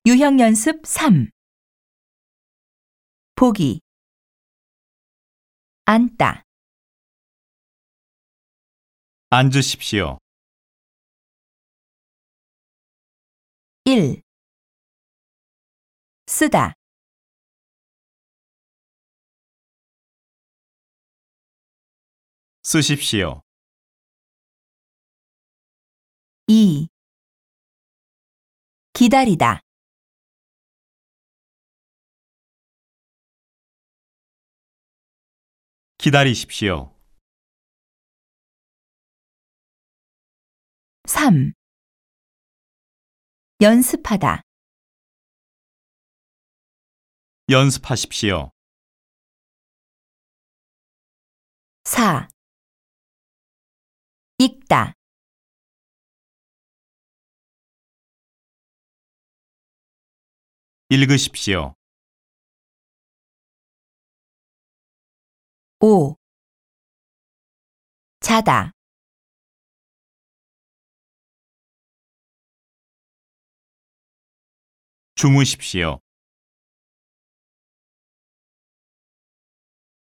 유형 연습 3. 보기. 앉다. 앉으십시오. 1. 쓰다. 쓰십시오. 2. 기다리다. 기다리십시오. 3. 연습하다. 연습하십시오. 4. 읽다. 읽으십시오. 5. 자다. 주무십시오.